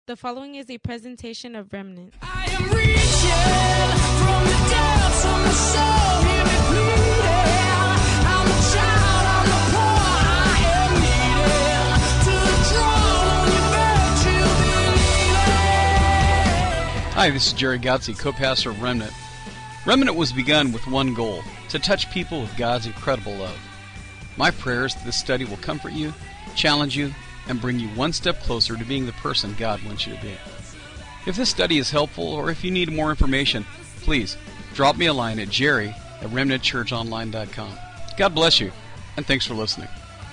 The following is a presentation of Remnant. I am reaching from the depths of my soul, hear me pleading. I'm a child, I'm the poor, I am needing to draw on your virtue. Hi, this is Jerry Gotze, co-pastor of Remnant. Remnant was begun with one goal, to touch people with God's incredible love. My prayer is that this study will comfort you, challenge you, and bring you one step closer to being the person God wants you to be. If this study is helpful, or if you need more information, please drop me a line at jerry@remnantchurchonline.com. God bless you, and thanks for listening.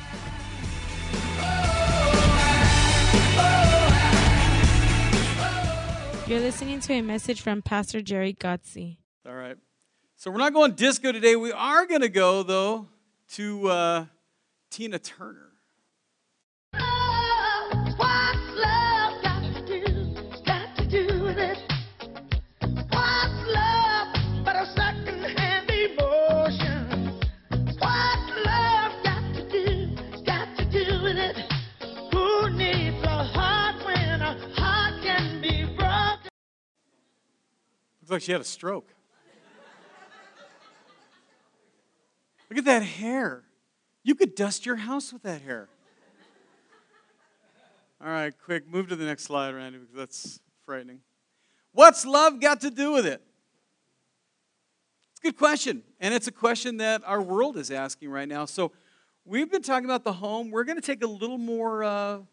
You're listening to a message from Pastor Jerry Gotze. All right. So we're not going disco today. We are going to go, though, to Tina Turner. Looks like she had a stroke. Look at that hair. You could dust your house with that hair. All right, quick, move to the next slide, Randy, because that's frightening. What's love got to do with it? It's a good question, and it's a question that our world is asking right now. So we've been talking about the home. We're going to take a little more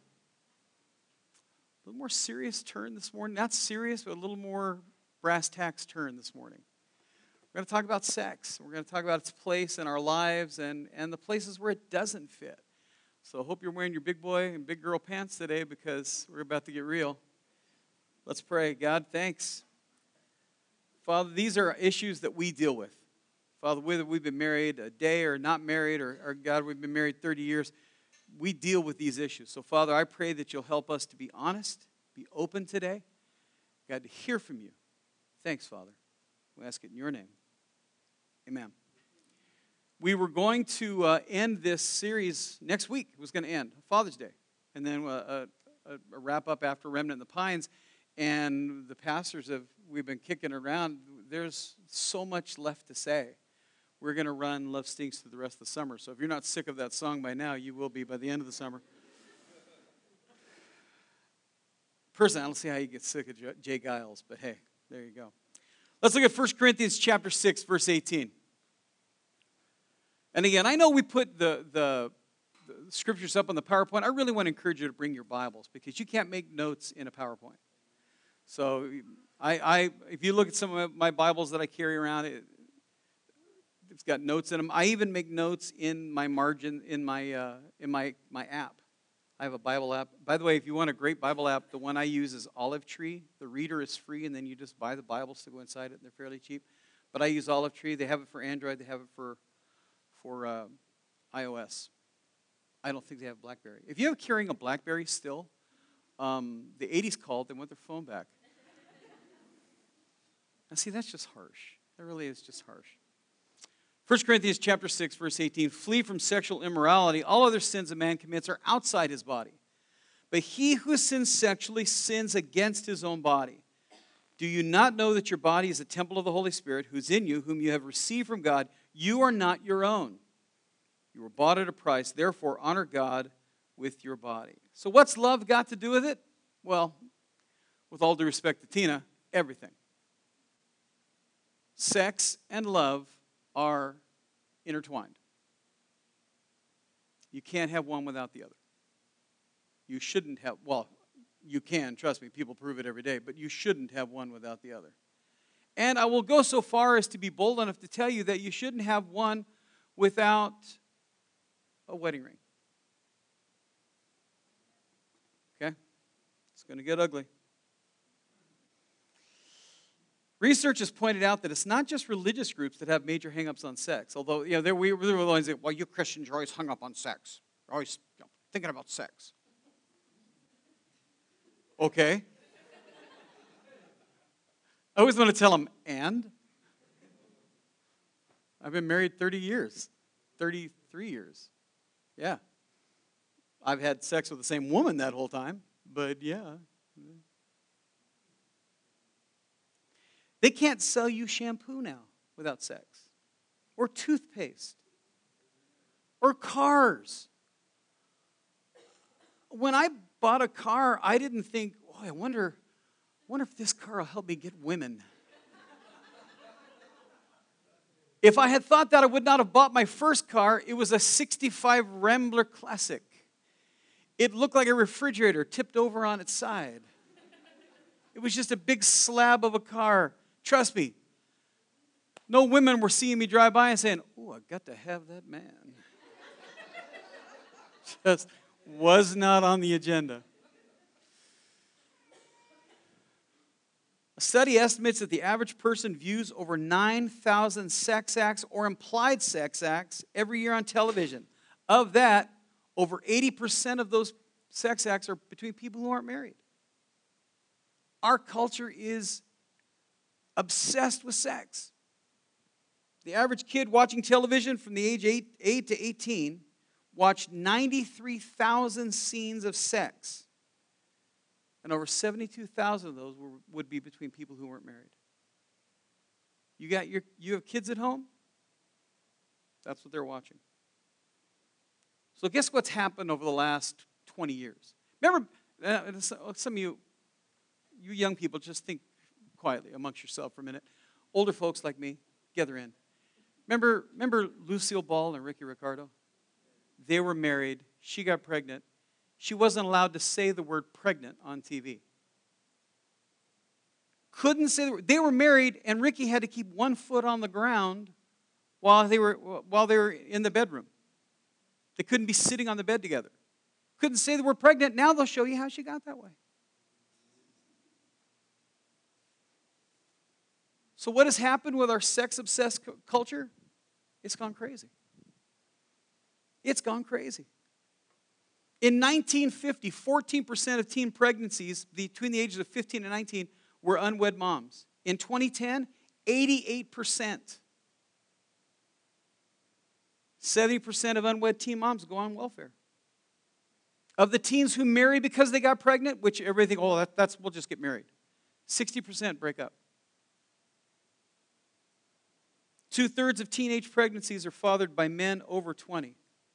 serious turn this morning. Not serious, but a little more brass tacks turn this morning. We're going to talk about sex. We're going to talk about its place in our lives and the places where it doesn't fit. So I hope you're wearing your big boy and big girl pants today because we're about to get real. Let's pray. God, thanks. Father, these are issues that we deal with. Father, whether we've been married a day or not married, or God, we've been married 30 years, we deal with these issues. So, Father, I pray that you'll help us to be honest, be open today. God, to hear from you. Thanks, Father. We ask it in your name. Amen. We were going to end this series next week. It was going to end Father's Day. And then a wrap up after Remnant in the Pines. And the pastors we've been kicking around. There's so much left to say. We're going to run Love Stinks through the rest of the summer. So if you're not sick of that song by now, you will be by the end of the summer. Personally, I don't see how you get sick of Jay Giles, but hey. There you go. Let's look at 1 Corinthians chapter 6, verse 18. And again, I know we put the scriptures up on the PowerPoint. I really want to encourage you to bring your Bibles because you can't make notes in a PowerPoint. So if you look at some of my Bibles that I carry around, it's got notes in them. I even make notes in my margin, in my app. I have a Bible app. By the way, if you want a great Bible app, the one I use is Olive Tree. The reader is free, and then you just buy the Bibles to go inside it, and they're fairly cheap. But I use Olive Tree. They have it for Android. They have it for iOS. I don't think they have BlackBerry. If you're carrying a BlackBerry still, the 80s called. They want their phone back. Now, see, that's just harsh. That really is just harsh. 1 Corinthians chapter 6, verse 18, flee from sexual immorality. All other sins a man commits are outside his body. But he who sins sexually sins against his own body. Do you not know that your body is a temple of the Holy Spirit who's in you, whom you have received from God? You are not your own. You were bought at a price. Therefore, honor God with your body. So what's love got to do with it? Well, with all due respect to Tina, everything. Sex and love are intertwined. You can't have one without the other. You shouldn't have, well, you can, trust me, people prove it every day, but you shouldn't have one without the other. And I will go so far as to be bold enough to tell you that you shouldn't have one without a wedding ring. Okay? It's going to get ugly. Research has pointed out that it's not just religious groups that have major hang-ups on sex. Although, we were the ones that, well, you Christians are always hung up on sex. You're always thinking about sex. Okay. I always want to tell them, and? I've been married 30 years. 33 years. Yeah. I've had sex with the same woman that whole time, but yeah. They can't sell you shampoo now without sex, or toothpaste, or cars. When I bought a car, I didn't think, oh, I wonder if this car will help me get women. If I had thought that, I would not have bought my first car. It was a 65 Rambler Classic. It looked like a refrigerator tipped over on its side. It was just a big slab of a car. Trust me, no women were seeing me drive by and saying, oh, I got to have that man. Just was not on the agenda. A study estimates that the average person views over 9,000 sex acts or implied sex acts every year on television. Of that, over 80% of those sex acts are between people who aren't married. Our culture is obsessed with sex. The average kid watching television from the age 8 to 18 watched 93,000 scenes of sex. And over 72,000 of those would be between people who weren't married. You have kids at home? That's what they're watching. So guess what's happened over the last 20 years? Remember, some of you young people, just think quietly amongst yourself for a minute. Older folks like me, gather in. Remember Lucille Ball and Ricky Ricardo? They were married. She got pregnant. She wasn't allowed to say the word pregnant on TV. Couldn't say the word. They were married, and Ricky had to keep one foot on the ground while they were in the bedroom. They couldn't be sitting on the bed together. Couldn't say the word pregnant. Now they'll show you how she got that way. So what has happened with our sex-obsessed culture? It's gone crazy. It's gone crazy. In 1950, 14% of teen pregnancies between the ages of 15 and 19 were unwed moms. In 2010, 88%. 70% of unwed teen moms go on welfare. Of the teens who marry because they got pregnant, which everybody think, oh, we'll just get married. 60% break up. 2/3 of teenage pregnancies are fathered by men over 20.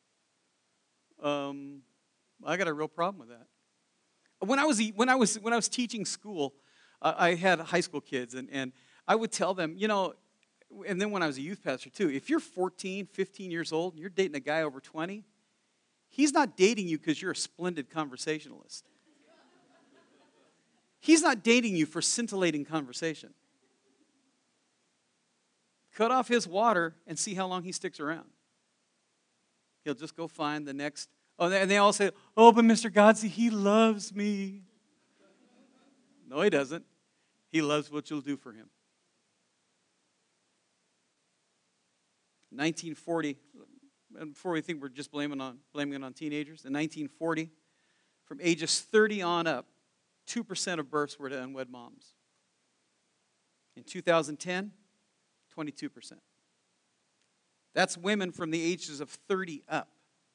I got a real problem with that. When I was teaching school, I had high school kids, and I would tell them, and then when I was a youth pastor too, if you're 14, 15 years old, and you're dating a guy over 20, he's not dating you because you're a splendid conversationalist. He's not dating you for scintillating conversation. Cut off his water and see how long he sticks around. He'll just go find the next. Oh, and they all say, oh, but Mr. Godsey, he loves me. No, he doesn't. He loves what you'll do for him. 1940, and before we think we're just blaming it on teenagers, in 1940, from ages 30 on up, 2% of births were to unwed moms. In 2010, 22%. That's women from the ages of 30 up.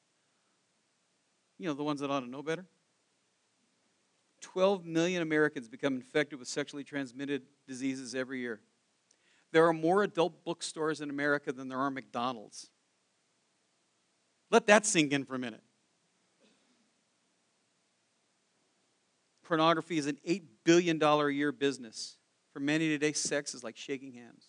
The ones that ought to know better. 12 million Americans become infected with sexually transmitted diseases every year. There are more adult bookstores in America than there are McDonald's. Let that sink in for a minute. Pornography is an $8 billion a year business. For many today, sex is like shaking hands.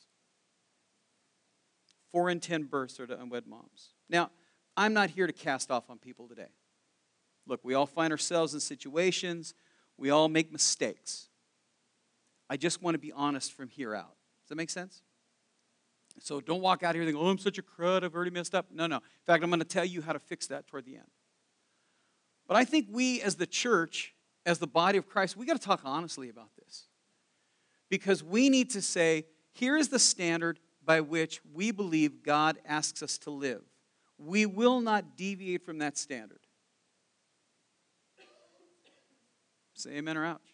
4 in 10 births are to unwed moms. Now, I'm not here to cast off on people today. Look, we all find ourselves in situations. We all make mistakes. I just want to be honest from here out. Does that make sense? So don't walk out here thinking, oh, I'm such a crud, I've already messed up. No. In fact, I'm going to tell you how to fix that toward the end. But I think we as the church, as the body of Christ, we got to talk honestly about this. Because we need to say, here is the standard by which we believe God asks us to live. We will not deviate from that standard. Say amen or ouch.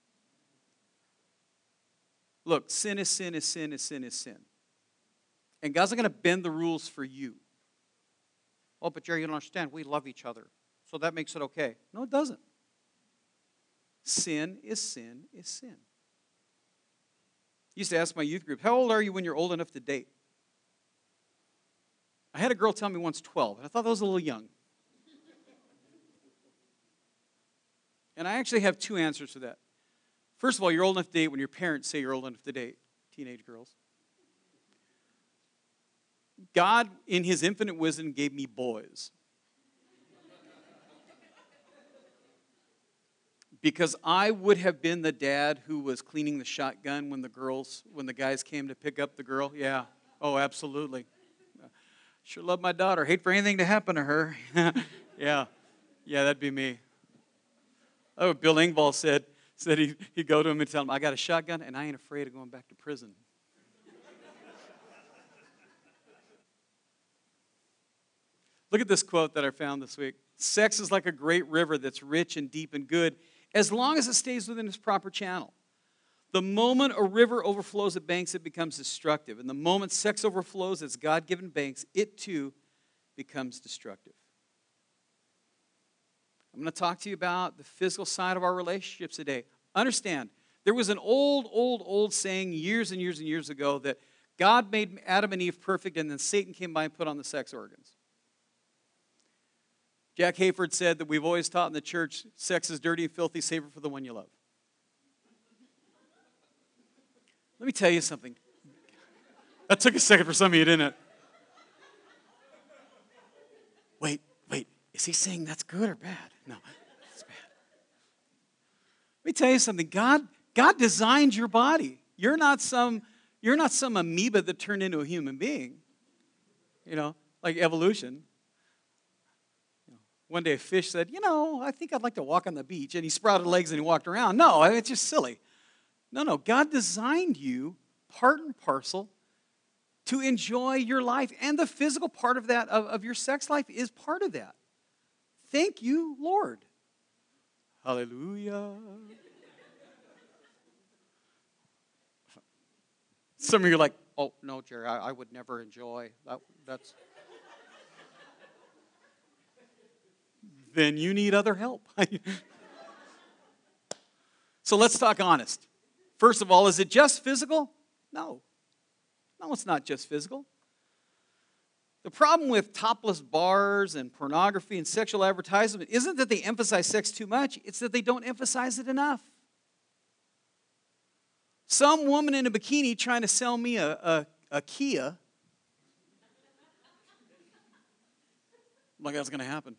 Look, sin is sin is sin is sin is sin. And God's not going to bend the rules for you. Oh, but Jerry, you don't understand. We love each other. So that makes it okay. No, it doesn't. Sin is sin is sin. used to ask my youth group, how old are you when you're old enough to date? I had a girl tell me once 12, and I thought that was a little young. And I actually have two answers to that. First of all, you're old enough to date when your parents say you're old enough to date, teenage girls. God, in his infinite wisdom, gave me boys. Because I would have been the dad who was cleaning the shotgun when the guys came to pick up the girl. Yeah. Oh, absolutely. Sure love my daughter. Hate for anything to happen to her. Yeah. Yeah, that'd be me. Oh, Bill Engvall said he'd go to him and tell him, I got a shotgun and I ain't afraid of going back to prison. Look at this quote that I found this week. Sex is like a great river that's rich and deep and good as long as it stays within its proper channel. The moment a river overflows at banks, it becomes destructive. And the moment sex overflows its God-given banks, it too becomes destructive. I'm going to talk to you about the physical side of our relationships today. Understand, there was an old saying years and years and years ago that God made Adam and Eve perfect, and then Satan came by and put on the sex organs. Jack Hayford said that we've always taught in the church, sex is dirty and filthy, save it for the one you love. Let me tell you something. That took a second for some of you, didn't it? Wait, is he saying that's good or bad? No, it's bad. Let me tell you something. God designed your body. You're not some amoeba that turned into a human being. Like evolution. One day a fish said, I think I'd like to walk on the beach. And he sprouted legs and he walked around. No, it's just silly. No. God designed you part and parcel to enjoy your life. And the physical part of that, of your sex life, is part of that. Thank you, Lord. Hallelujah. Some of you are like, oh, no, Jerry, I would never enjoy. That's... Then you need other help. So let's talk honest. First of all, is it just physical? No. No, it's not just physical. The problem with topless bars and pornography and sexual advertisement isn't that they emphasize sex too much, it's that they don't emphasize it enough. Some woman in a bikini trying to sell me a Kia. I'm like, that's going to happen.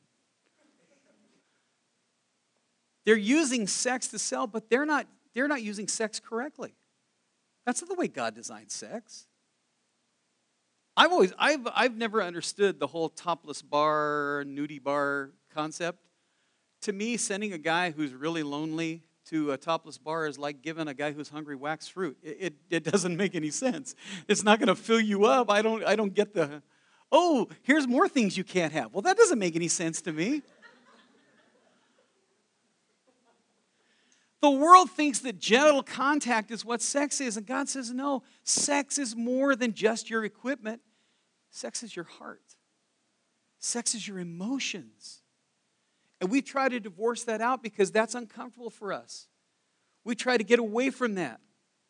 They're using sex to sell, but they're not using sex correctly. That's not the way God designed sex. I've never understood the whole topless bar, nudie bar concept. To me, sending a guy who's really lonely to a topless bar is like giving a guy who's hungry wax fruit. It doesn't make any sense. It's not going to fill you up. I don't get the, oh, here's more things you can't have. Well, that doesn't make any sense to me. The world thinks that genital contact is what sex is, and God says, no, sex is more than just your equipment. Sex is your heart. Sex is your emotions. And we try to divorce that out because that's uncomfortable for us. We try to get away from that.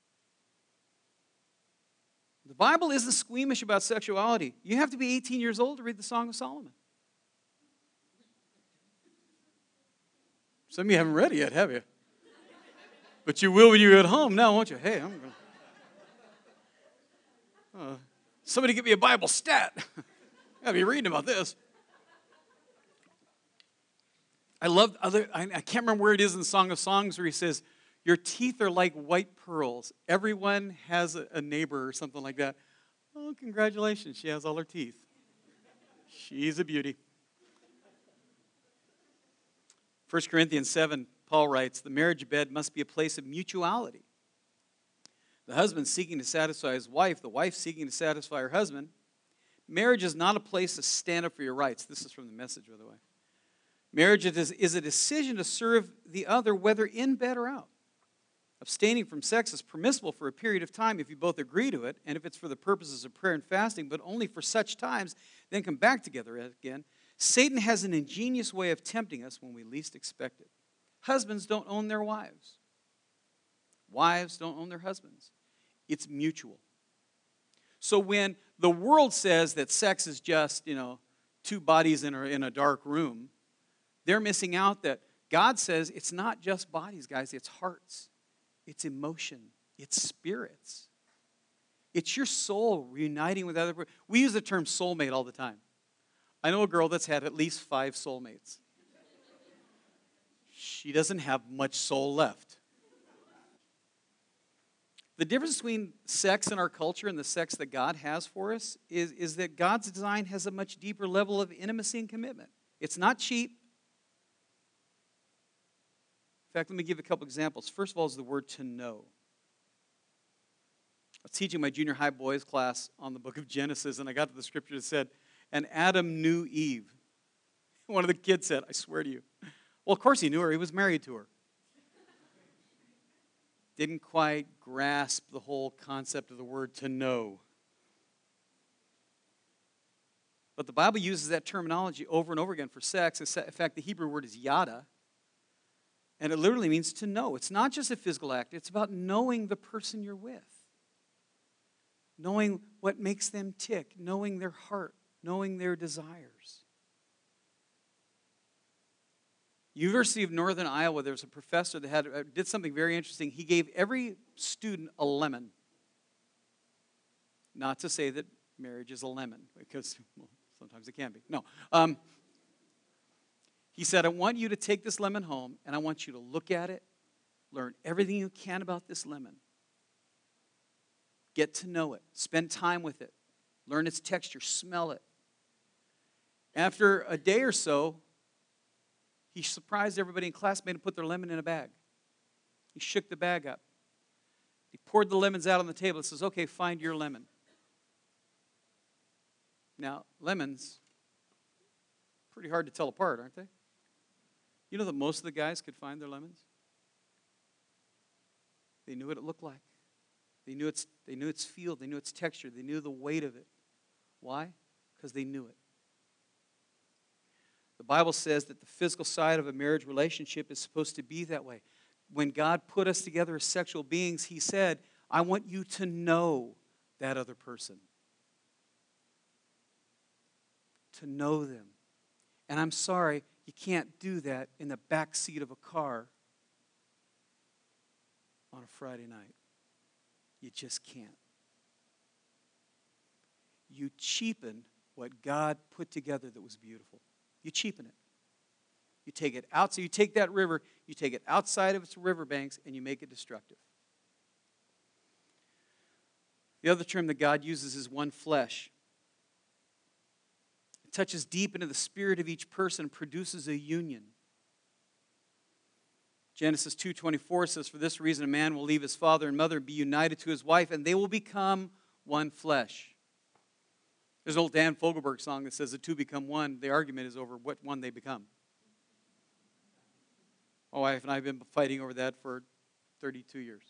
The Bible isn't squeamish about sexuality. You have to be 18 years old to read the Song of Solomon. Some of you haven't read it yet, have you? But you will when you're at home now, won't you? Hey, I'm going to... somebody give me a Bible stat. I'll be reading about this. I can't remember where it is in Song of Songs where he says, your teeth are like white pearls. Everyone has a neighbor or something like that. Oh, congratulations, she has all her teeth. She's a beauty. 1 Corinthians 7, Paul writes, the marriage bed must be a place of mutuality. The husband seeking to satisfy his wife, the wife seeking to satisfy her husband. Marriage is not a place to stand up for your rights. This is from the Message, by the way. Marriage is a decision to serve the other, whether in bed or out. Abstaining from sex is permissible for a period of time if you both agree to it, and if it's for the purposes of prayer and fasting, but only for such times, then come back together again. Satan has an ingenious way of tempting us when we least expect it. Husbands don't own their wives. Wives don't own their husbands. It's mutual. So when the world says that sex is just, two bodies in a dark room, they're missing out that God says it's not just bodies, guys. It's hearts. It's emotion. It's spirits. It's your soul reuniting with other people. We use the term soulmate all the time. I know a girl that's had at least 5 soulmates. She doesn't have much soul left. The difference between sex in our culture and the sex that God has for us is that God's design has a much deeper level of intimacy and commitment. It's not cheap. In fact, let me give a couple examples. First of all is the word to know. I was teaching my junior high boys class on the book of Genesis, and I got to the scripture that said, and Adam knew Eve. One of the kids said, I swear to you. Well, of course he knew her. He was married to her. Didn't quite grasp the whole concept of the word to know. But the Bible uses that terminology over and over again for sex. In fact, the Hebrew word is yada. And it literally means to know. It's not just a physical act. It's about knowing the person you're with. Knowing what makes them tick. Knowing their heart. Knowing their desires. University of Northern Iowa, there was a professor that did something very interesting. He gave every student a lemon. Not to say that marriage is a lemon, because sometimes it can be. No. He said, I want you to take this lemon home, and I want you to look at it, learn everything you can about this lemon. Get to know it. Spend time with it. Learn its texture. Smell it. After a day or so, he surprised everybody in class, made them put their lemon in a bag. He shook the bag up. He poured the lemons out on the table and says, okay, find your lemon. Now, lemons, pretty hard to tell apart, aren't they? You know that most of the guys could find their lemons? They knew what it looked like. They knew its feel. They knew its texture. They knew the weight of it. Why? Because they knew it. The Bible says that the physical side of a marriage relationship is supposed to be that way. When God put us together as sexual beings, He said, I want you to know that other person. To know them. And I'm sorry, you can't do that in the back seat of a car on a Friday night. You just can't. You cheapen what God put together that was beautiful. You cheapen it. You take it out. So you take that river, you take it outside of its riverbanks, and you make it destructive. The other term that God uses is one flesh. It touches deep into the spirit of each person and produces a union. Genesis 2:24 says, for this reason a man will leave his father and mother and be united to his wife, and they will become one flesh. There's an old Dan Fogelberg song that says the two become one. The argument is over what one they become. My wife and I have been fighting over that for 32 years.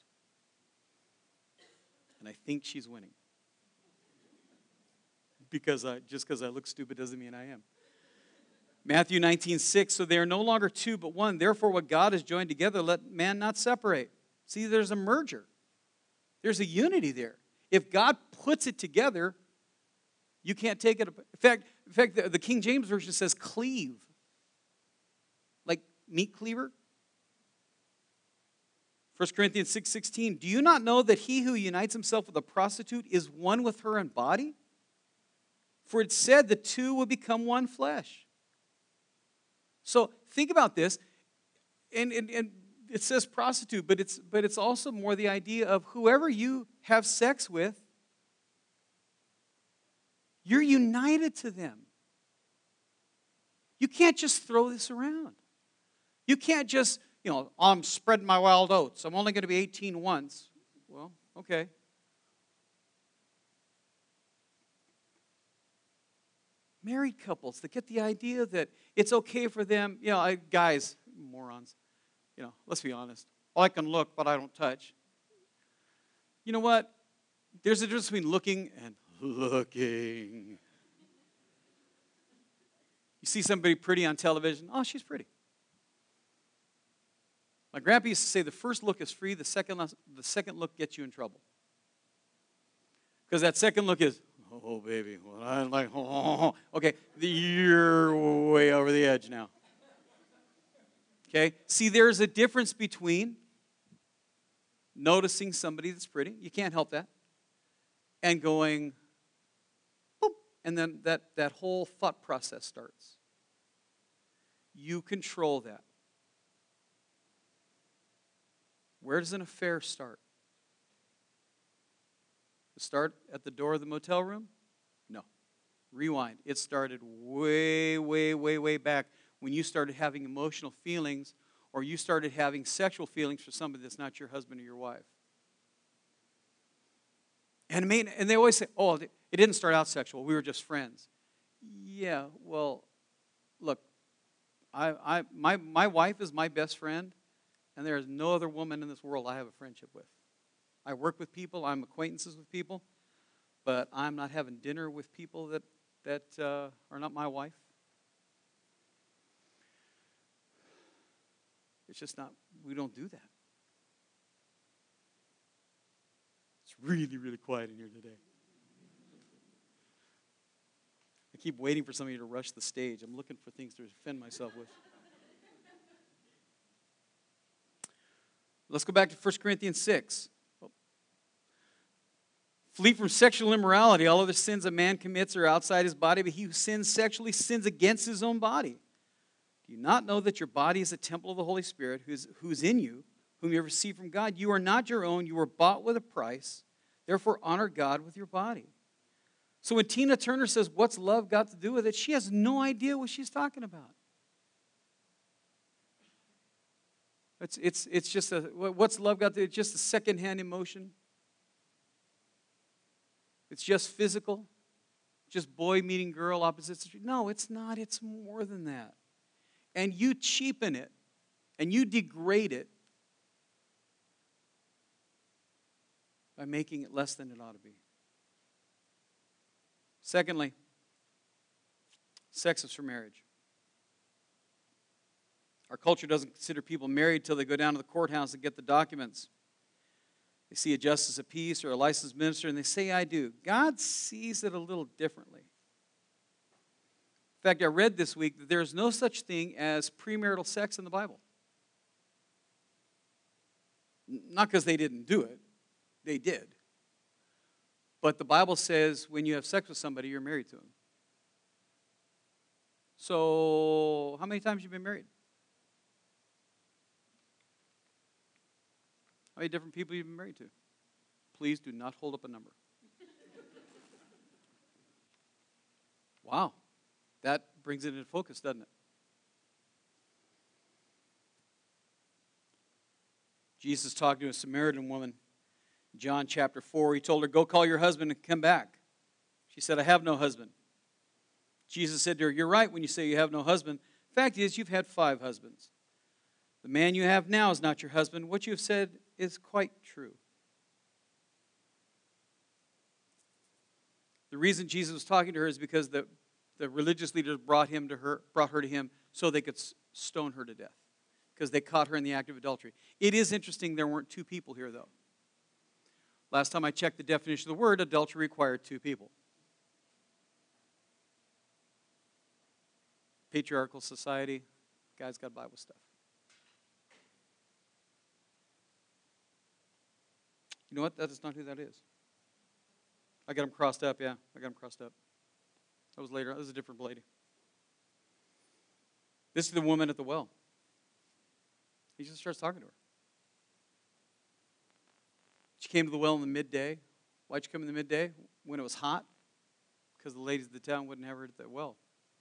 And I think she's winning. Just because I look stupid doesn't mean I am. Matthew 19:6, so they are no longer two but one. Therefore what God has joined together, let man not separate. See, there's a merger. There's a unity there. If God puts it together, you can't take it. In fact, the King James Version says cleave. Like meat cleaver. 1 Corinthians 6:16, do you not know that he who unites himself with a prostitute is one with her in body? For it said the two will become one flesh. So think about this. And it says prostitute, but it's also more the idea of whoever you have sex with, you're united to them. You can't just throw this around. You can't just, I'm spreading my wild oats. I'm only going to be 18 once. Well, okay. Married couples that get the idea that it's okay for them, guys, morons, let's be honest. I can look, but I don't touch. You know what? There's a difference between looking and looking. You see somebody pretty on television, oh, she's pretty. My grandpa used to say the first look is free, the second look gets you in trouble. Because that second look is, oh, baby, well, I like, oh. Okay, you're way over the edge now. Okay, see, there's a difference between noticing somebody that's pretty, you can't help that, and going, boop, and then that whole thought process starts. You control that. Where does an affair start? Start at the door of the motel room? No. Rewind. It started way, way, way, way back when you started having emotional feelings or you started having sexual feelings for somebody that's not your husband or your wife. And they always say, oh, it didn't start out sexual. We were just friends. Yeah, well, look, my wife is my best friend, and there is no other woman in this world I have a friendship with. I work with people, I'm acquaintances with people, but I'm not having dinner with people that are not my wife. It's just not, we don't do that. It's really, really quiet in here today. I keep waiting for somebody to rush the stage. I'm looking for things to defend myself with. Let's go back to 1 Corinthians 6. Flee from sexual immorality. All other sins a man commits are outside his body, but he who sins sexually sins against his own body. Do you not know that your body is a temple of the Holy Spirit who's in you, whom you have received from God? You are not your own. You were bought with a price. Therefore, honor God with your body. So when Tina Turner says, what's love got to do with it? She has no idea what she's talking about. It's just what's love got to do? It's just a secondhand emotion. It's just physical, just boy meeting girl, opposites. No, it's not. It's more than that. And you cheapen it, and you degrade it by making it less than it ought to be. Secondly, sex is for marriage. Our culture doesn't consider people married till they go down to the courthouse and get the documents. They see a justice of peace or a licensed minister, and they say, I do. God sees it a little differently. In fact, I read this week that there is no such thing as premarital sex in the Bible. Not because they didn't do it. They did. But the Bible says when you have sex with somebody, you're married to them. So, how many times have you been married? How many different people you've been married to? Please do not hold up a number. Wow. That brings it into focus, doesn't it? Jesus talked to a Samaritan woman. John chapter 4, he told her, go call your husband and come back. She said, I have no husband. Jesus said to her, you're right when you say you have no husband. The fact is, you've had 5 husbands. The man you have now is not your husband. What you have said is quite true. The reason Jesus was talking to her is because the religious leaders brought her to him so they could stone her to death, because they caught her in the act of adultery. It is interesting there weren't 2 people here, though. Last time I checked the definition of the word, adultery required 2 people. Patriarchal society, guys got Bible stuff. You know what? That is not who that is. I got them crossed up, yeah. I got them crossed up. That was later. That was a different lady. This is the woman at the well. He just starts talking to her. She came to the well in the midday. Why'd you come in the midday? When it was hot? Because the ladies of the town wouldn't have her at that well.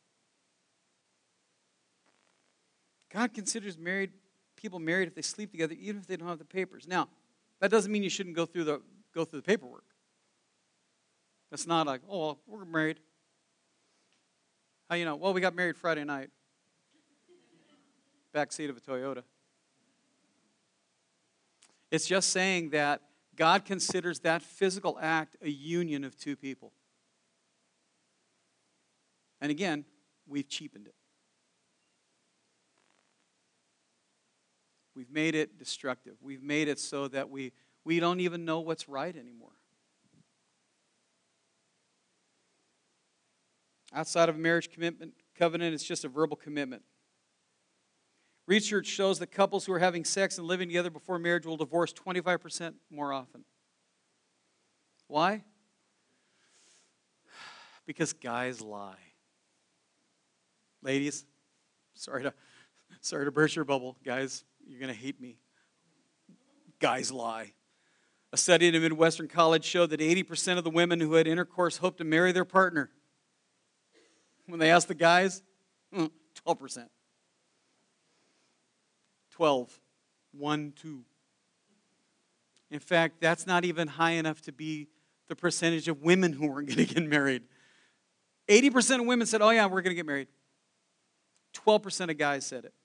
God considers people married if they sleep together, even if they don't have the papers. Now, that doesn't mean you shouldn't go through the paperwork. That's not like, oh, well, we're married. How you know? Well, we got married Friday night. Backseat of a Toyota. It's just saying that God considers that physical act a union of 2 people. And again, we've cheapened it. We've made it destructive. We've made it so that we don't even know what's right anymore. Outside of a marriage commitment covenant, it's just a verbal commitment. Research shows that couples who are having sex and living together before marriage will divorce 25% more often. Why? Because guys lie. Ladies, sorry to burst your bubble. Guys, you're going to hate me. Guys lie. A study at a Midwestern college showed that 80% of the women who had intercourse hoped to marry their partner. When they asked the guys, 12%. 12. 1, 2. In fact, that's not even high enough to be the percentage of women who weren't going to get married. 80% of women said, oh yeah, we're going to get married. 12% of guys said it.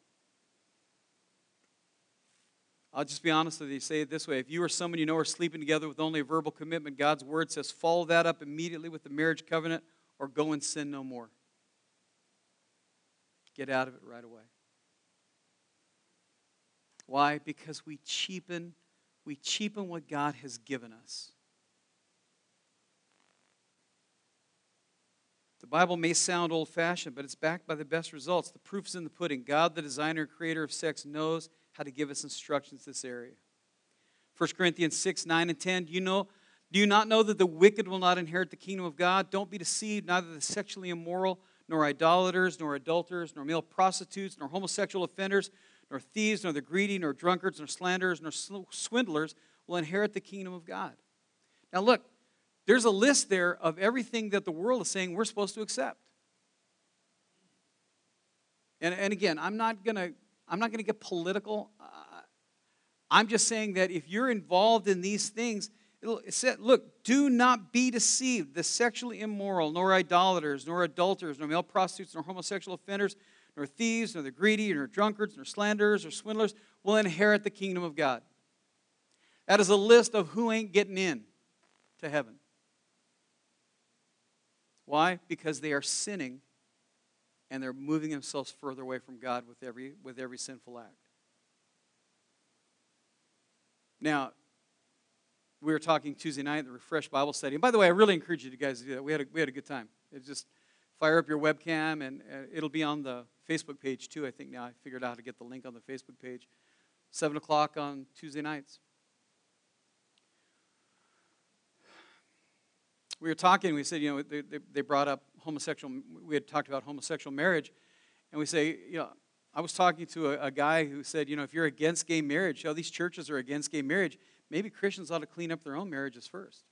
I'll just be honest with you, say it this way. If you or someone you know are sleeping together with only a verbal commitment, God's word says follow that up immediately with the marriage covenant or go and sin no more. Get out of it right away. Why? Because we cheapen what God has given us. The Bible may sound old-fashioned, but it's backed by the best results. The proof's in the pudding. God, the designer and creator of sex, knows how to give us instructions in this area. 1 Corinthians 6, 9, and 10. Do you not know that the wicked will not inherit the kingdom of God? Don't be deceived, neither the sexually immoral, nor idolaters, nor adulterers, nor male prostitutes, nor homosexual offenders, nor thieves, nor the greedy, nor drunkards, nor slanderers, nor swindlers will inherit the kingdom of God. Now look, there's a list there of everything that the world is saying we're supposed to accept. And again, I'm not gonna get political. I'm just saying that if you're involved in these things, it said, look, do not be deceived. The sexually immoral, nor idolaters, nor adulterers, nor male prostitutes, nor homosexual offenders, nor thieves, nor the greedy, nor drunkards, nor slanderers, or swindlers will inherit the kingdom of God. That is a list of who ain't getting in to heaven. Why? Because they are sinning and they're moving themselves further away from God with every sinful act. Now, we were talking Tuesday night at the Refresh Bible study. And by the way, I really encourage you guys to do that. We had a good time. It's just fire up your webcam, and it'll be on the Facebook page too, I think now. I figured out how to get the link on the Facebook page. 7 o'clock on Tuesday nights. We were talking, we said, they brought up we had talked about homosexual marriage, and we say, I was talking to a guy who said, if you're against gay marriage, these churches are against gay marriage, maybe Christians ought to clean up their own marriages first.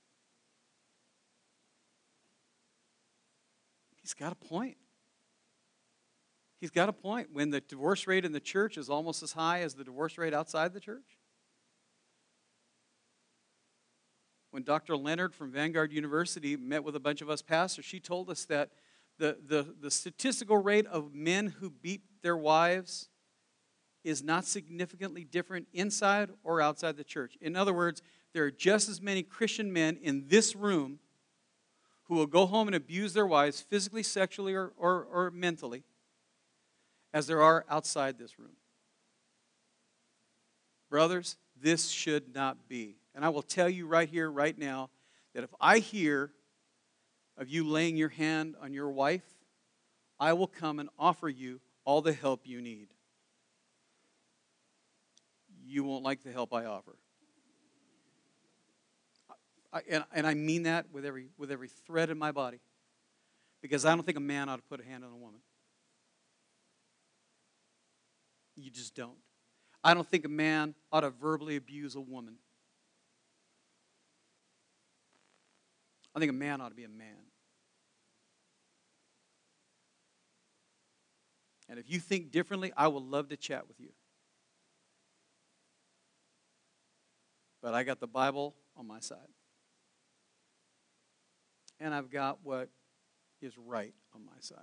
He's got a point. He's got a point. When the divorce rate in the church is almost as high as the divorce rate outside the church. When Dr. Leonard from Vanguard University met with a bunch of us pastors, she told us that the statistical rate of men who beat their wives is not significantly different inside or outside the church. In other words, there are just as many Christian men in this room who will go home and abuse their wives physically, sexually, or mentally as there are outside this room. Brothers, this should not be. And I will tell you right here, right now, that if I hear of you laying your hand on your wife, I will come and offer you all the help you need. You won't like the help I offer. And I mean that with every thread in my body. Because I don't think a man ought to put a hand on a woman. You just don't. I don't think a man ought to verbally abuse a woman. I think a man ought to be a man. And if you think differently, I would love to chat with you. But I got the Bible on my side. And I've got what is right on my side.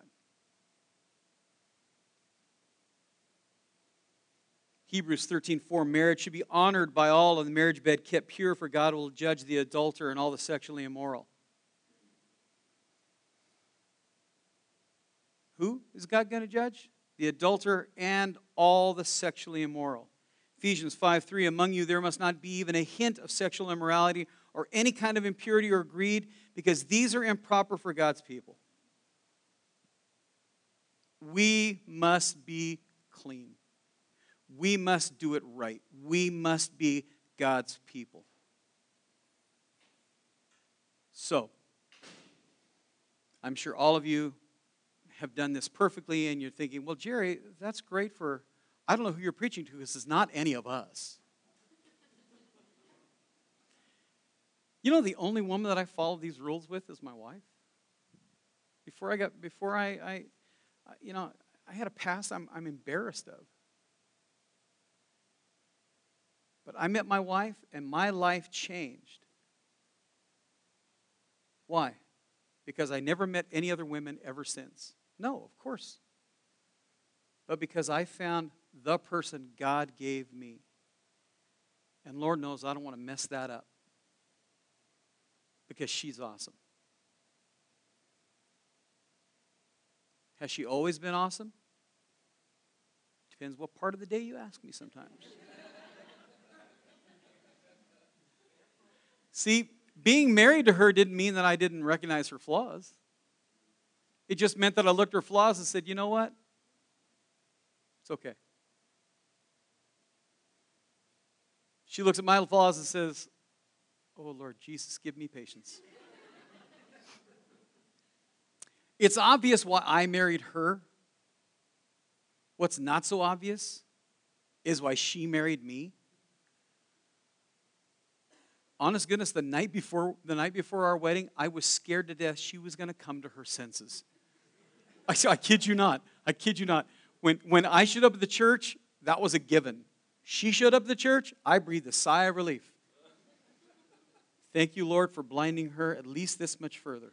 Hebrews 13:4, marriage should be honored by all, and the marriage bed kept pure, for God will judge the adulterer and all the sexually immoral. Who is God going to judge? The adulterer and all the sexually immoral. Ephesians 5:3, among you there must not be even a hint of sexual immorality or any kind of impurity or greed, because these are improper for God's people. We must be clean. We must do it right. We must be God's people. So, I'm sure all of you have done this perfectly, and you're thinking, well, Jerry, that's great for, I don't know who you're preaching to, because it's not any of us. You know, the only woman that I follow these rules with is my wife. Before I had a past I'm embarrassed of. But I met my wife, and my life changed. Why? Because I never met any other women ever since. No, of course. But because I found the person God gave me. And Lord knows I don't want to mess that up. Because she's awesome. Has she always been awesome? Depends what part of the day you ask me sometimes. See, being married to her didn't mean that I didn't recognize her flaws. It just meant that I looked at her flaws and said, you know what? It's okay. She looks at my flaws and says, oh, Lord Jesus, give me patience. It's obvious why I married her. What's not so obvious is why she married me. Honest goodness, the night before our wedding, I was scared to death she was going to come to her senses. I kid you not. I kid you not. When I showed up at the church, that was a given. She showed up at the church, I breathed a sigh of relief. Thank you, Lord, for blinding her at least this much further.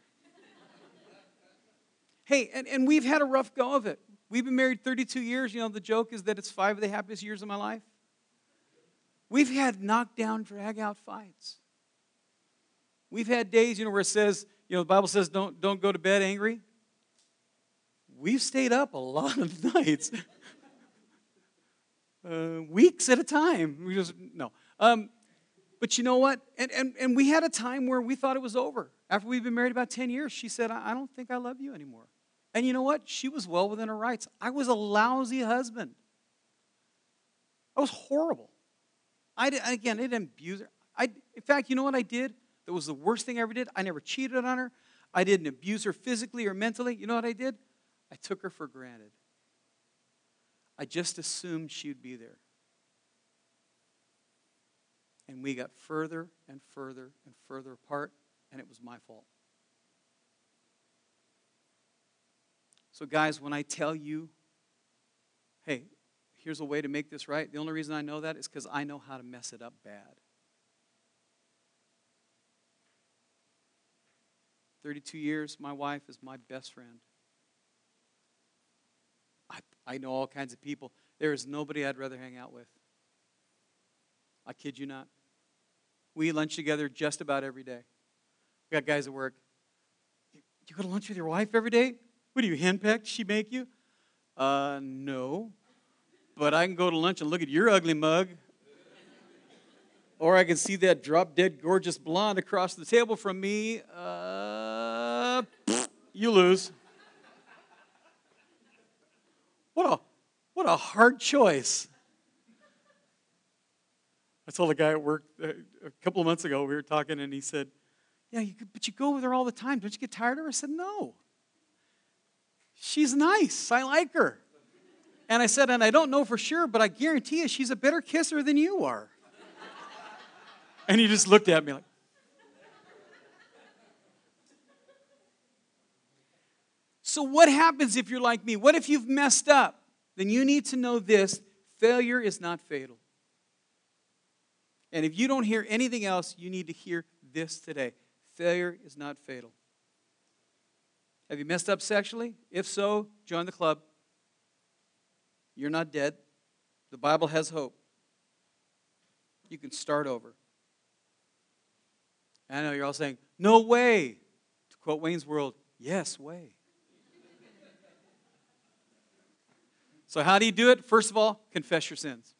Hey, and we've had a rough go of it. We've been married 32 years. You know, the joke is that it's 5 of the happiest years of my life. We've had knockdown, drag-out fights. We've had days, where it says, the Bible says don't go to bed angry. We've stayed up a lot of nights. Weeks at a time. But you know what? And we had a time where we thought it was over. After we've been married about 10 years, she said, I don't think I love you anymore. And you know what? She was well within her rights. I was a lousy husband. I was horrible. I didn't abuse her. In fact, you know what I did? That was the worst thing I ever did. I never cheated on her. I didn't abuse her physically or mentally. You know what I did? I took her for granted. I just assumed she'd be there. And we got further and further and further apart, and it was my fault. So guys, when I tell you, hey, here's a way to make this right, the only reason I know that is because I know how to mess it up bad. 32 years, my wife is my best friend. I know all kinds of people. There is nobody I'd rather hang out with. I kid you not. We eat lunch together just about every day. We got guys at work. You go to lunch with your wife every day? What are you, henpecked? She make you? No. But I can go to lunch and look at your ugly mug. Or I can see that drop-dead gorgeous blonde across the table from me. You lose. What a hard choice. I told a guy at work a couple of months ago, we were talking, and he said, yeah, but you go with her all the time. Don't you get tired of her? I said, no. She's nice. I like her. And I said, and I don't know for sure, but I guarantee you she's a better kisser than you are. And he just looked at me like. So what happens if you're like me? What if you've messed up? Then you need to know this: failure is not fatal. And if you don't hear anything else, you need to hear this today. Failure is not fatal. Have you messed up sexually? If so, join the club. You're not dead. The Bible has hope. You can start over. I know you're all saying, no way. To quote Wayne's World, yes way. So how do you do it? First of all, confess your sins.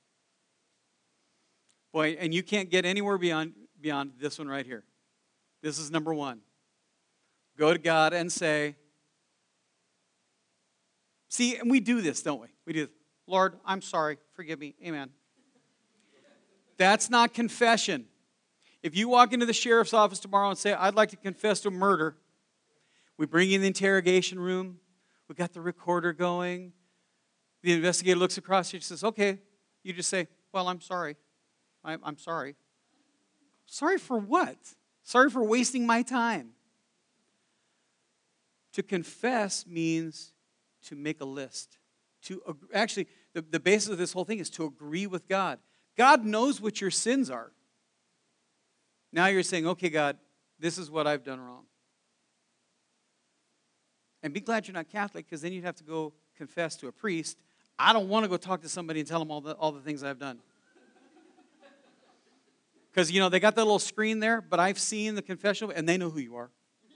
Boy, and you can't get anywhere beyond this one right here. This is number one. Go to God and say, See, and we do this, don't we? We do this. Lord, I'm sorry. Forgive me. Amen. That's not confession. If you walk into the sheriff's office tomorrow and say, I'd like to confess to murder, we bring you in the interrogation room. We got the recorder going. The investigator looks across you and says, okay. You just say, well, I'm sorry. I'm sorry. Sorry for what? Sorry for wasting my time. To confess means to make a list. Actually, the basis of this whole thing is to agree with God. God knows what your sins are. Now you're saying, okay, God, this is what I've done wrong. And be glad you're not Catholic, because then you'd have to go confess to a priest. I don't want to go talk to somebody and tell them all the things I've done. Because, they got that little screen there, but I've seen the confession, and they know who you are.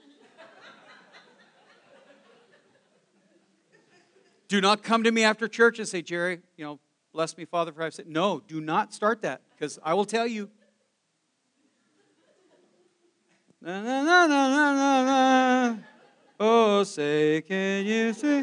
Do not come to me after church and say, Jerry, bless me, Father, for I've sinned. No, do not start that, because I will tell you. Na, na, na, na, na, na, na. Oh, say, can you see?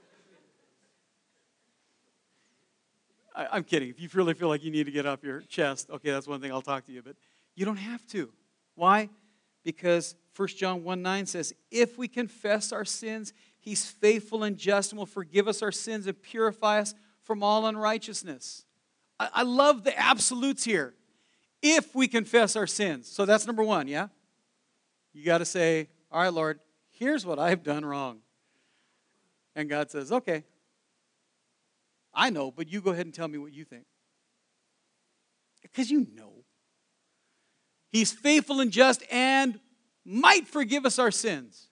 I'm kidding. If you really feel like you need to get off your chest, okay, that's one thing, I'll talk to you. But you don't have to. Why? Because 1 John 1:9 says, if we confess our sins, He's faithful and just and will forgive us our sins and purify us from all unrighteousness. I love the absolutes here. If we confess our sins. So that's number one, yeah? You got to say, all right, Lord, here's what I've done wrong. And God says, okay, I know, but you go ahead and tell me what you think. Because you know. He's faithful and just and might forgive us our sins.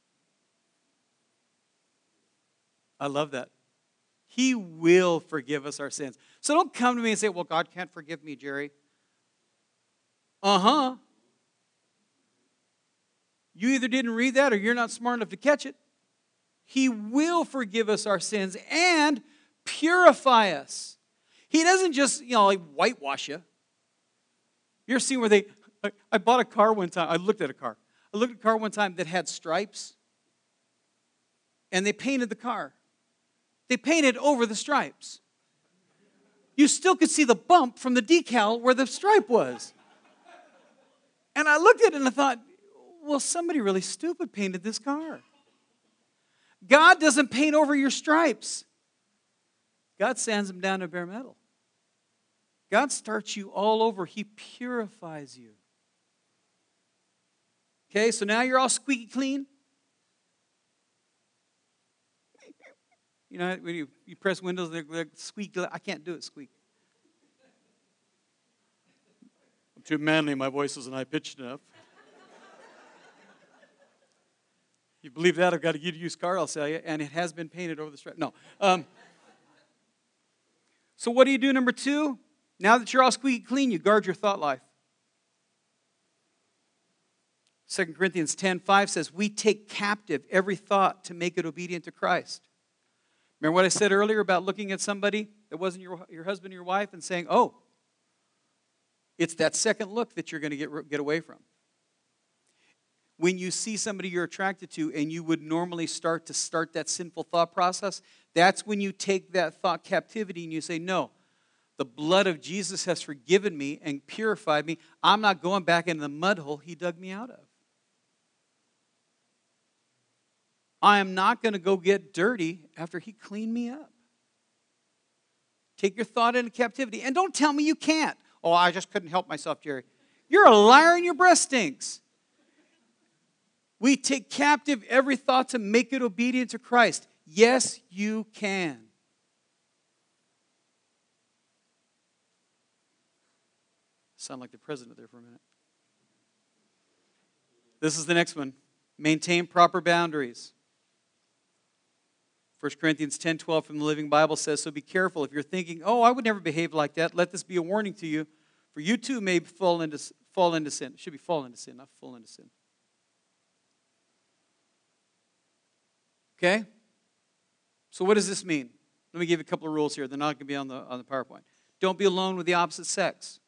I love that. He will forgive us our sins. So don't come to me and say, well, God can't forgive me, Jerry. Uh-huh. You either didn't read that or you're not smart enough to catch it. He will forgive us our sins and purify us. He doesn't just, whitewash you. You ever seen where I bought a car one time. I looked at a car one time that had stripes. And they painted the car. They painted over the stripes. You still could see the bump from the decal where the stripe was. And I looked at it and I thought, well, somebody really stupid painted this car. God doesn't paint over your stripes. God sands them down to bare metal. God starts you all over. He purifies you. Okay, so now you're all squeaky clean. When you press windows, they're squeak. I can't do it, squeak. I'm too manly. My voice isn't high-pitched enough. You believe that? I've got a used car, I'll sell you, and it has been painted over the stripe. No. So what do you do, number two? Now that you're all squeaky clean, you guard your thought life. 2 Corinthians 10:5 says, we take captive every thought to make it obedient to Christ. Remember what I said earlier about looking at somebody that wasn't your husband or your wife and saying, oh, it's that second look that you're going to get away from. When you see somebody you're attracted to and you would normally start that sinful thought process, that's when you take that thought captivity and you say, no, the blood of Jesus has forgiven me and purified me. I'm not going back into the mud hole He dug me out of. I am not going to go get dirty after He cleaned me up. Take your thought into captivity. And don't tell me you can't. Oh, I just couldn't help myself, Jerry. You're a liar and your breath stinks. We take captive every thought to make it obedient to Christ. Yes, you can. Sound like the president there for a minute. This is the next one. Maintain proper boundaries. 1 Corinthians 10:12 from the Living Bible says, so be careful. If you're thinking, oh, I would never behave like that, let this be a warning to you, for you too may fall into sin. It should be fall into sin, not fall into sin. Okay? So what does this mean? Let me give you a couple of rules here. They're not going to be on the PowerPoint. Don't be alone with the opposite sex.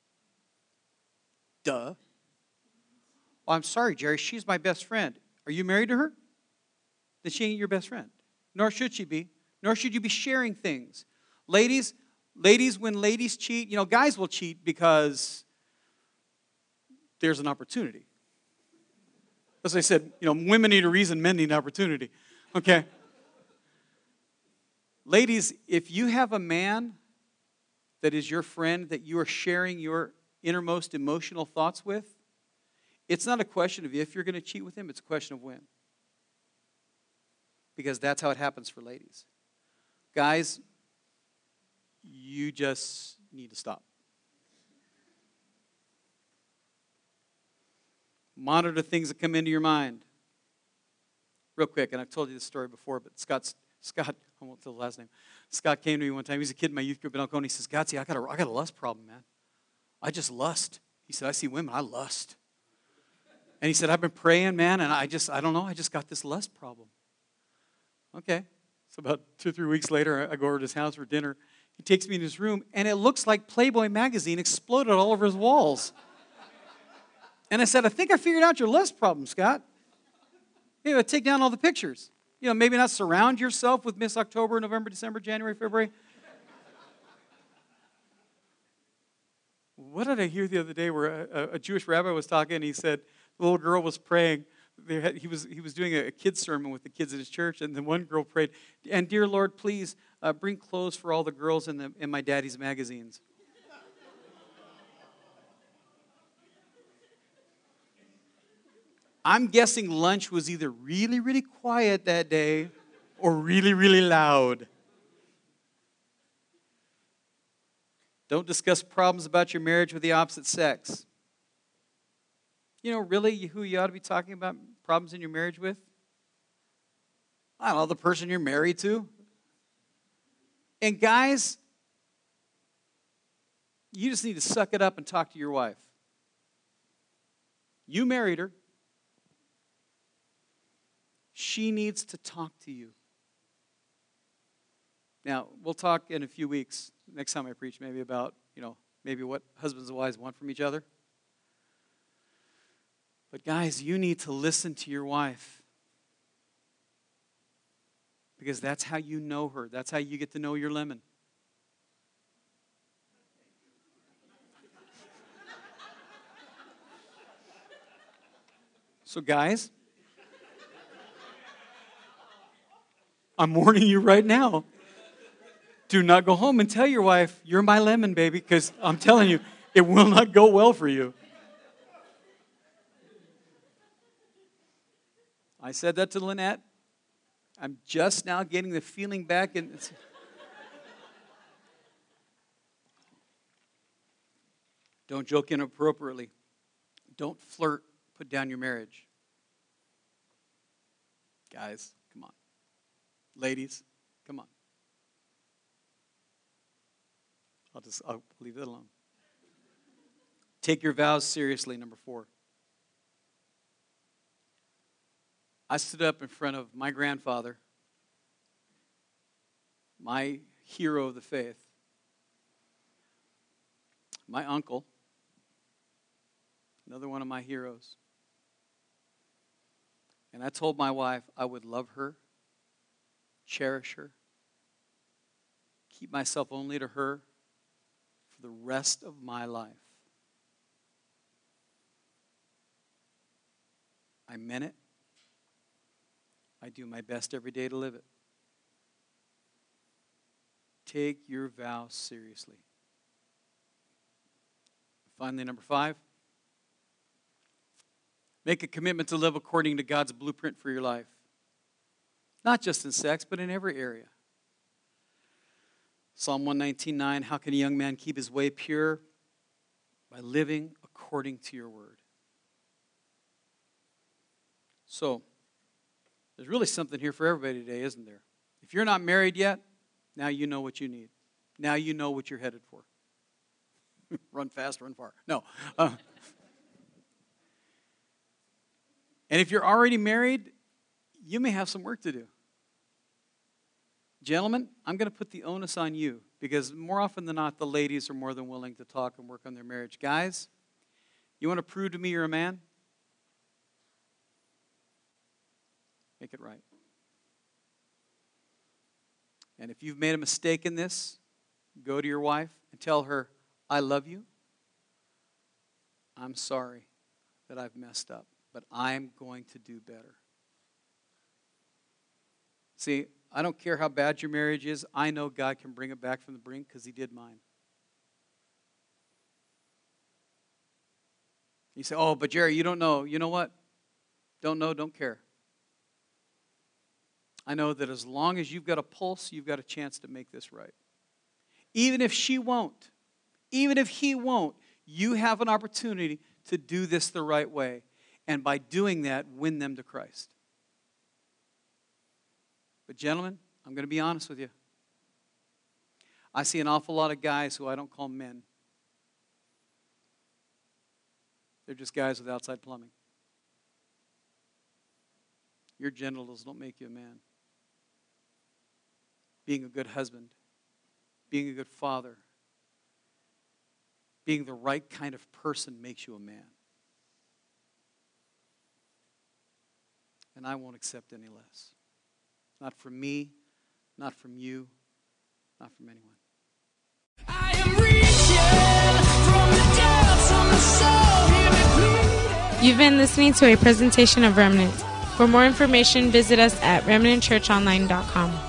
Duh. Oh, I'm sorry, Jerry. She's my best friend. Are you married to her? Then she ain't your best friend. Nor should she be. nor should you be sharing things. Ladies, when ladies cheat, guys will cheat because there's an opportunity. As I said, women need a reason, men need an opportunity. Okay? Ladies, if you have a man that is your friend that you are sharing your innermost emotional thoughts with, it's not a question of if you're going to cheat with him, it's a question of when. Because that's how it happens for ladies. Guys, you just need to stop. Monitor things that come into your mind. Real quick, and I've told you this story before, but Scott, I won't tell the last name. Scott came to me one time. He was a kid in my youth group in Elkhorn. He says, "Gotsy, I got a lust problem, man. I just lust." He said, "I see women, I lust." And he said, "I've been praying, man, and I don't know, I just got this lust problem." Okay. So about 2 or 3 weeks later, I go over to his house for dinner. He takes me in his room, and it looks like Playboy magazine exploded all over his walls. And I said, "I think I figured out your lust problem, Scott. Take down all the pictures. Maybe not surround yourself with Miss October, November, December, January, February." What did I hear the other day where a Jewish rabbi was talking, and he said the little girl was praying. He was doing a kid's sermon with the kids at his church, and then one girl prayed, "And dear Lord, please bring clothes for all the girls in my daddy's magazines." I'm guessing lunch was either really, really quiet that day or really, really loud. Don't discuss problems about your marriage with the opposite sex. Really, who you ought to be talking about problems in your marriage with? I don't know, the person you're married to. And guys, you just need to suck it up and talk to your wife. You married her. She needs to talk to you. Now, we'll talk in a few weeks, next time I preach, maybe about, maybe what husbands and wives want from each other. But guys, you need to listen to your wife. Because that's how you know her. That's how you get to know your lemon. So guys, I'm warning you right now. Do not go home and tell your wife, "You're my lemon, baby," because I'm telling you, it will not go well for you. I said that to Lynette. I'm just now getting the feeling back. Don't joke inappropriately. Don't flirt. Put down your marriage. Guys, come on. Ladies, come on. I'll leave it alone. Take your vows seriously, number 4. I stood up in front of my grandfather, my hero of the faith, my uncle, another one of my heroes. And I told my wife I would love her, cherish her, keep myself only to her for the rest of my life. I meant it. I do my best every day to live it. Take your vow seriously. Finally, number 5. Make a commitment to live according to God's blueprint for your life. Not just in sex, but in every area. Psalm 119:9, how can a young man keep his way pure? By living according to your word. So, there's really something here for everybody today, isn't there? If you're not married yet, now you know what you need. Now you know what you're headed for. Run fast, run far. No. And if you're already married, you may have some work to do. Gentlemen, I'm going to put the onus on you because more often than not, the ladies are more than willing to talk and work on their marriage. Guys, you want to prove to me you're a man? Make it right. And if you've made a mistake in this, go to your wife and tell her, I love you. I'm sorry that I've messed up, but I'm going to do better. See, I don't care how bad your marriage is. I know God can bring it back from the brink because He did mine. You say, oh, but Jerry, you don't know. You know what? Don't know, don't care. I know that as long as you've got a pulse, you've got a chance to make this right. Even if she won't, even if he won't, you have an opportunity to do this the right way. And by doing that, win them to Christ. But gentlemen, I'm going to be honest with you. I see an awful lot of guys who I don't call men. They're just guys with outside plumbing. Your genitals don't make you a man. Being a good husband, being a good father, being the right kind of person makes you a man. And I won't accept any less. Not from me, not from you, not from anyone. I am reaching from the depths of my soul. Hear me pleading. You've been listening to a presentation of Remnant. For more information, visit us at remnantchurchonline.com.